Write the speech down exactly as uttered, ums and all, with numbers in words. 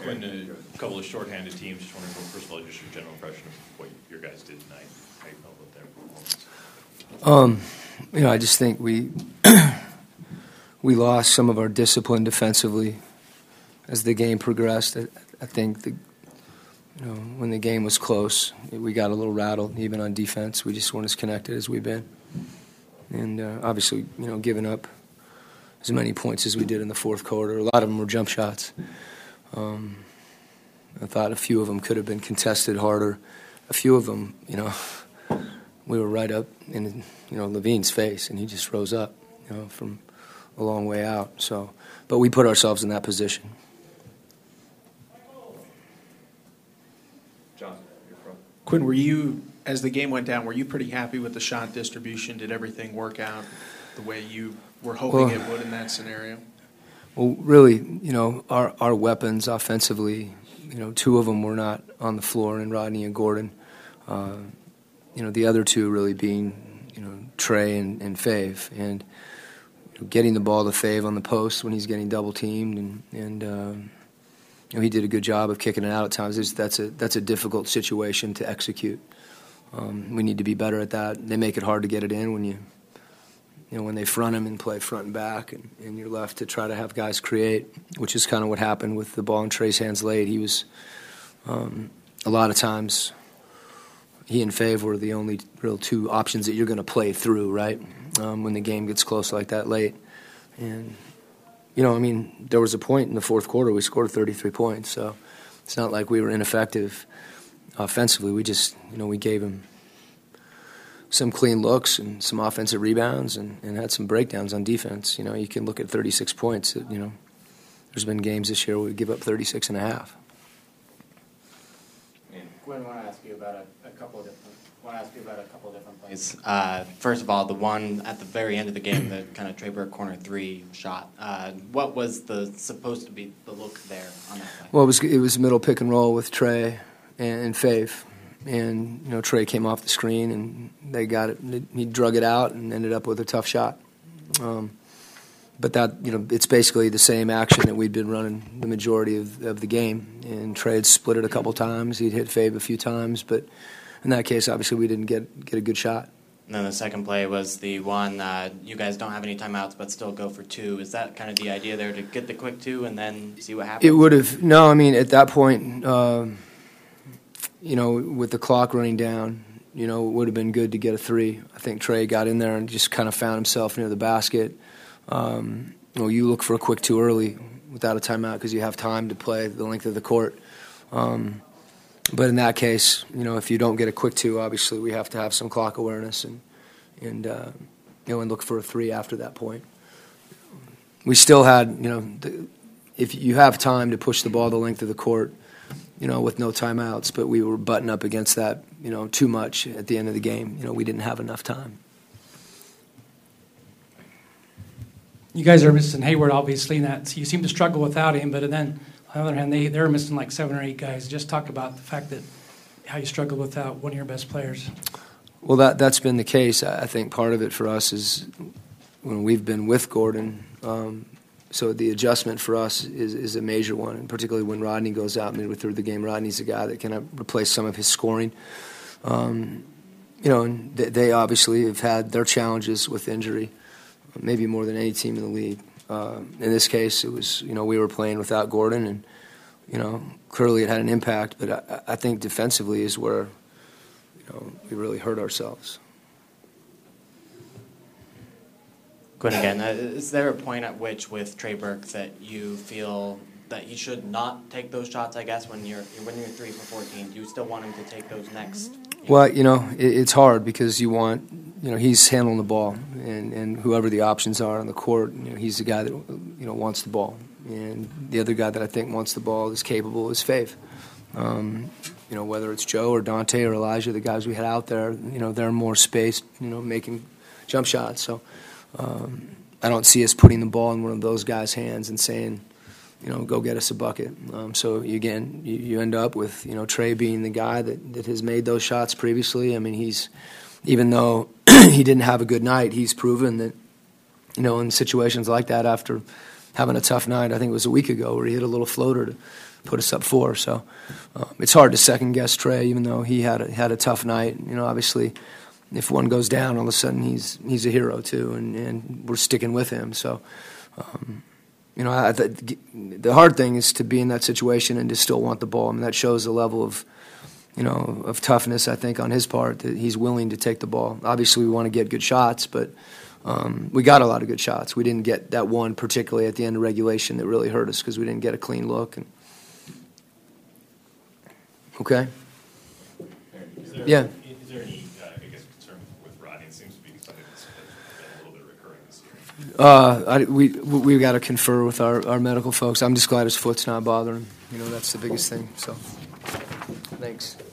Quinn, a couple of shorthanded teams. Just wondering, first of all, just your general impression of what your guys did tonight. How you felt about their performance? Um, you know, I just think we we lost some of our discipline defensively as the game progressed. I, I think the you know when the game was close, we got a little rattled. Even on defense, we just weren't as connected as we've been, and uh, obviously, you know, giving up as many points as we did in the fourth quarter. A lot of them were jump shots. Um, I thought a few of them could have been contested harder. A few of them, you know, we were right up in, you know, Levine's face, and he just rose up, you know, from a long way out. So, but we put ourselves in that position. John, you're from. Quinn, were you, as the game went down, were you pretty happy with the shot distribution? Did everything work out the way you were hoping well, it would in that scenario? Well, really, you know, our, our weapons offensively, you know, two of them were not on the floor, and Rodney and Gordon. Uh, you know, the other two really being, you know, Trey and, and Fave. And you know, getting the ball to Fave on the post when he's getting double-teamed, and, and uh, you know, he did a good job of kicking it out at times. It's, that's, a, that's a difficult situation to execute. Um, we need to be better at that. They make it hard to get it in when you – You know, when they front him and play front and back, and, and you're left to try to have guys create, which is kind of what happened with the ball in Trey's hands late. He was, um, a lot of times, he and Fave were the only real two options that you're going to play through, right, um, when the game gets close like that late. And, you know, I mean, there was a point in the fourth quarter we scored thirty-three points, so it's not like we were ineffective offensively. We just, you know, we gave him some clean looks and some offensive rebounds, and, and had some breakdowns on defense. You know, you can look at thirty-six points. You know, there's been games this year where we give up thirty-six and a half. Gwen, I want to ask you about a, a couple of different. Want to ask you about a couple of different plays. Uh, first of all, the one at the very end of the game, the kind of Trey Burke corner three shot. Uh, what was the supposed to be the look there on that play? Well, it was it was middle pick and roll with Trey and, and Fave. And, you know, Trey came off the screen, and they got it. He drug it out and ended up with a tough shot. Um, but that, you know, it's basically the same action that we'd been running the majority of, of the game. And Trey had split it a couple times. He'd hit Fave a few times. But in that case, obviously, we didn't get get a good shot. And then the second play was the one, uh, you guys don't have any timeouts but still go for two. Is that kind of the idea there, to get the quick two and then see what happens? It would have – no, I mean, at that point uh, – you know, with the clock running down, you know, it would have been good to get a three. I think Trey got in there and just kind of found himself near the basket. Um, you know, you look for a quick two early without a timeout because you have time to play the length of the court. Um, but in that case, you know, if you don't get a quick two, obviously we have to have some clock awareness and, and uh, you know, and look for a three after that point. We still had, you know, the, if you have time to push the ball the length of the court, you know, with no timeouts, but we were butting up against that, you know, too much at the end of the game. You know, we didn't have enough time. You guys are missing Hayward, obviously, and that so you seem to struggle without him. But then, on the other hand, they they're missing like seven or eight guys. Just talk about the fact that how you struggle without one of your best players. Well, that that's been the case. I think part of it for us is when we've been with Gordon. Um, So the adjustment for us is, is a major one, and particularly when Rodney goes out midway through the game. Rodney's a guy that can replace some of his scoring. Um, you know, and they, they obviously have had their challenges with injury, maybe more than any team in the league. Uh, in this case, it was, you know, we were playing without Gordon, and, you know, clearly it had an impact. But I, I think defensively is where, you know, we really hurt ourselves. Good again. Uh, is there a point at which, with Trey Burke, that you feel that he should not take those shots? I guess when you're when you're three for fourteen, do you still want him to take those next? You know? Well, you know, it, it's hard because you want, you know, he's handling the ball, and, and whoever the options are on the court, you know, he's the guy that you know wants the ball, and the other guy that I think wants the ball is capable is Fave. Um, you know, whether it's Joe or Dante or Elijah, the guys we had out there, you know, they're more spaced, you know, making jump shots. So. Um, I don't see us putting the ball in one of those guys' hands and saying, you know, go get us a bucket. Um, so, you, again, you, you end up with, you know, Trey being the guy that, that has made those shots previously. I mean, he's, even though he didn't have a good night, he's proven that, you know, in situations like that after having a tough night, I think it was a week ago where he hit a little floater to, put us up four. So uh, it's hard to second guess Trey, even though he had a, had a tough night. You know, obviously, if one goes down, all of a sudden he's he's a hero too, and, and we're sticking with him. So. Um, You know, I, the, the hard thing is to be in that situation and to still want the ball. I mean, that shows the level of, you know, of toughness, I think, on his part, that he's willing to take the ball. Obviously, we want to get good shots, but um, we got a lot of good shots. We didn't get that one, particularly at the end of regulation, that really hurt us because we didn't get a clean look. And, okay? Is there, Yeah. Is there any, uh, I guess, concern with Rodney? It seems to be something that's been a little bit recurring this year. Uh, I, we we got to confer with our, our medical folks. I'm just glad his foot's not bothering him. You know, that's the biggest thing. So, thanks.